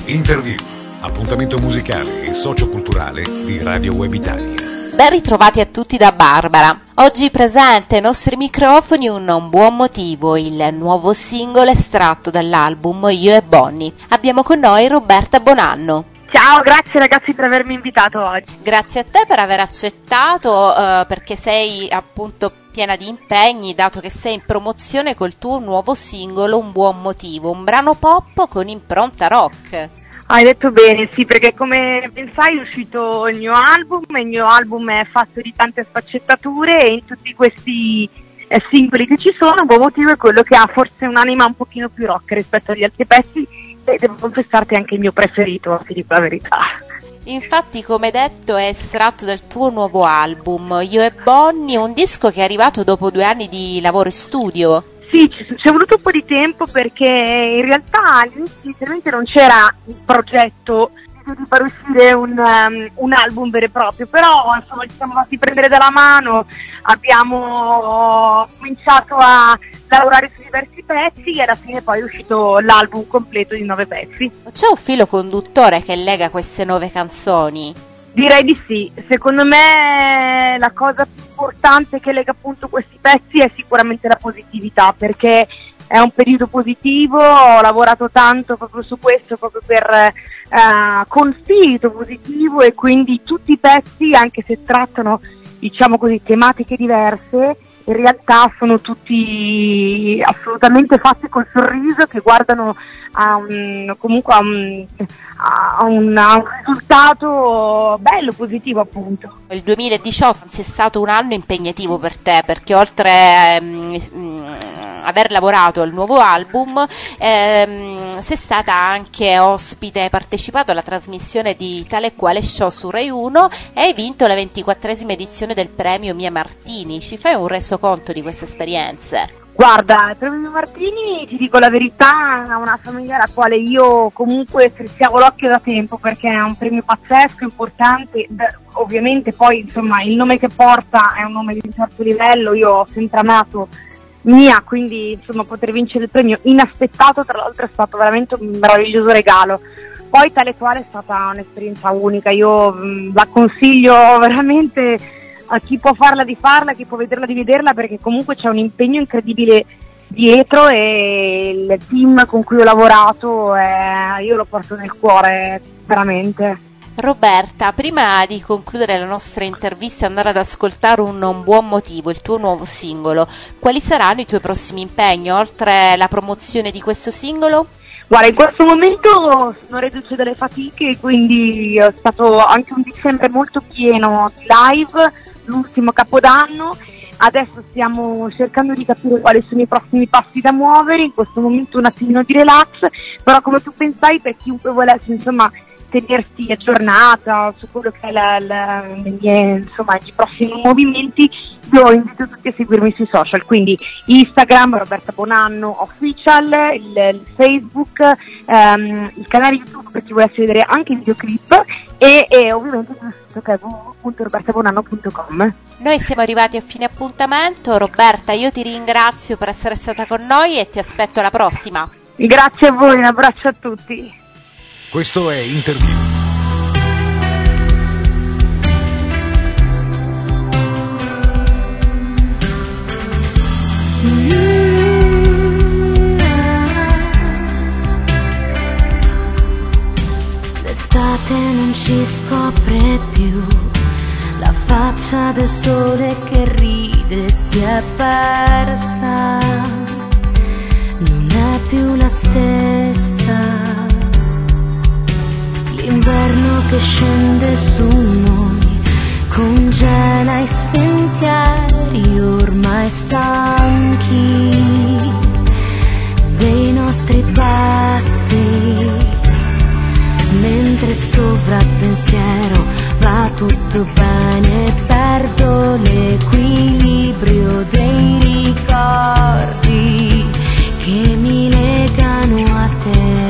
Interview, appuntamento musicale e socioculturale di Radio Web Italia. Ben ritrovati a tutti da Barbara. Oggi presente ai nostri microfoni Un buon motivo, il nuovo singolo estratto dall'album Io e Bonnie. Abbiamo con noi Roberta Bonanno. Ciao, grazie ragazzi per avermi invitato oggi. Grazie a te per aver accettato, perché sei appunto piena di impegni, dato che sei in promozione col tuo nuovo singolo Un buon motivo, un brano pop con impronta rock. Hai detto bene, sì, perché come ben sai è uscito il mio album, e il mio album è fatto di tante sfaccettature e in tutti questi singoli che ci sono Un buon motivo è quello che ha forse un'anima un pochino più rock rispetto agli altri pezzi, e devo confessarti anche il mio preferito, ti dico la verità. Infatti, come detto, è estratto dal tuo nuovo album Io e Bonnie, un disco che è arrivato dopo 2 anni di lavoro in studio. Sì, ci è voluto un po' di tempo perché in realtà all'inizio inizialmente non c'era il progetto di far uscire un album vero e proprio, però insomma ci siamo fatti prendere dalla mano, abbiamo cominciato a lavorare su diversi pezzi e alla fine poi è uscito l'album completo di 9 pezzi. C'è un filo conduttore che lega queste 9 canzoni? Direi di sì, secondo me la cosa più importante che lega appunto questi pezzi è sicuramente la positività, perché è un periodo positivo, ho lavorato tanto proprio su questo, proprio per con spirito positivo, e quindi tutti i pezzi, anche se trattano diciamo così tematiche diverse, in realtà sono tutti assolutamente fatti col sorriso, che guardano a un risultato bello, positivo appunto. Il 2018 è stato un anno impegnativo per te, perché oltre aver lavorato al nuovo album sei stata anche ospite, hai partecipato alla trasmissione di Tale e Quale Show su Rai 1 e hai vinto la 24esima edizione del premio Mia Martini. Ci fai un resoconto di queste esperienze? Guarda, il premio Martini, ti dico la verità, è una famiglia alla quale io comunque strizzavo l'occhio da tempo, perché è un premio pazzesco, importante. Ovviamente poi insomma il nome che porta è un nome di un certo livello, io ho sempre amato Mia, quindi insomma poter vincere il premio inaspettato, tra l'altro è stato veramente un meraviglioso regalo. Poi Tale e Quale è stata un'esperienza unica, io la consiglio veramente a chi può farla, chi può vederla di vederla, perché comunque c'è un impegno incredibile dietro e il team con cui ho lavorato io lo porto nel cuore veramente. Roberta, prima di concludere la nostra intervista e andare ad ascoltare Un buon motivo, il tuo nuovo singolo, quali saranno i tuoi prossimi impegni oltre la promozione di questo singolo? Guarda, in questo momento sono reduce dalle fatiche, quindi è stato anche un dicembre molto pieno di live, l'ultimo Capodanno. Adesso stiamo cercando di capire quali sono i prossimi passi da muovere, in questo momento un attimino di relax, però come tu pensai, per chiunque volesse insomma tenersi aggiornata su quello che è i prossimi movimenti, io invito tutti a seguirmi sui social, quindi Instagram Roberta Bonanno Official, il Facebook, il canale YouTube per chi volesse vedere anche i videoclip e ovviamente il mio sito che è www.robertabonanno.com. Noi siamo arrivati a fine appuntamento. Roberta, io ti ringrazio per essere stata con noi e ti aspetto alla prossima. Grazie a voi, un abbraccio a tutti. Questo è Interview. L'estate non ci scopre più, la faccia del sole che ride si è persa, non è più la stessa. L'inverno che scende su noi congela i sentieri ormai stanchi dei nostri passi, mentre sopra il pensiero va tutto bene, perdo l'equilibrio dei ricordi che mi legano a te.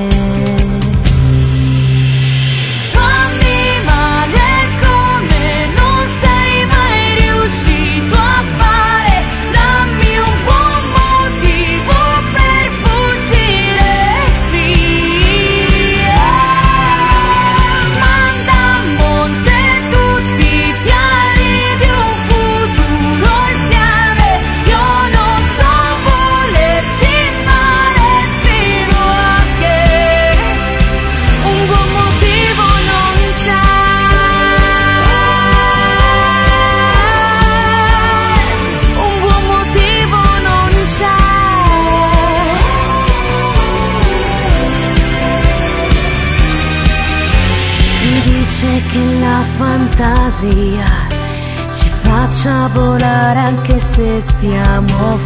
piace che la fantasia ci faccia volare anche se stiamo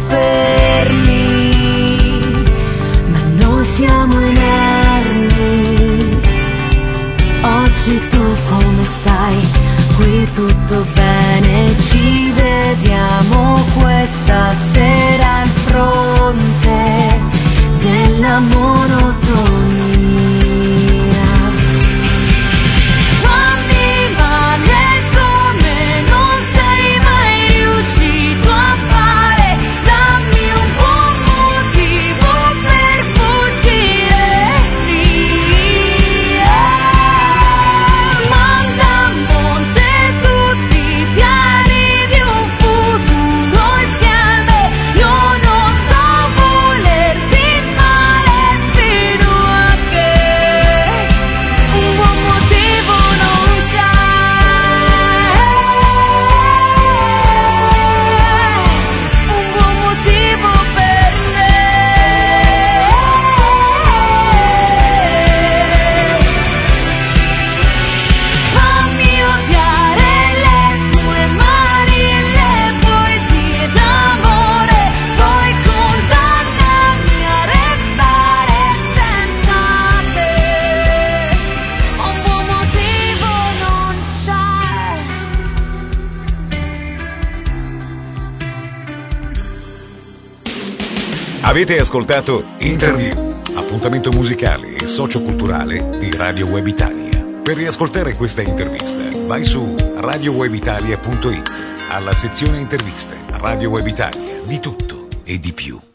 fermi, ma noi siamo inermi. Oggi tu come stai? Qui tutto bene, ci vediamo questa sera al fronte della monotonia. Fammi male come non sei mai riuscito a fare, dammi un buon motivo per fuggire via. Manda a monte tutti i piani di un futuro insieme, io non so volerti male fino a che un buon motivo non c'è, un buon motivo per me. Fammi odiare le tue mani e le poesie d'amore, poi condannarmi a restare senza te. Un buon motivo non c'è. Avete ascoltato Interview, appuntamento musicale e socioculturale di Radio Web Italia. Per riascoltare questa intervista vai su radiowebitalia.it, alla sezione interviste. Radio Web Italia, di tutto e di più.